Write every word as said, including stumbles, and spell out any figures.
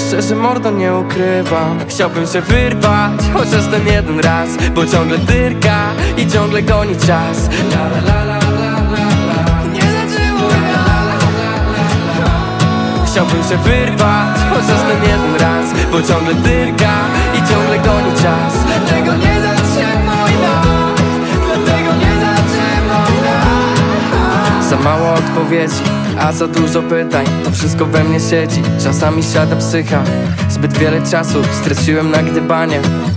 szczerze mordo nie ukrywam. Chciałbym się wyrwać, chociaż ten jeden raz, bo ciągle dyrka i ciągle goni czas. La la la la la la la. Nie zatrzymuj mnie. Chciałbym się wyrwać, chociaż ten jeden raz, bo ciągle dyrka i ciągle goni czas. Dlatego nie zatrzymuj nas, dlatego nie zatrzymuj nas. Za mało odpowiedzi, a za dużo pytań. To wszystko we mnie siedzi, czasami siada psycha. Zbyt wiele czasu straciłem na gdybanie.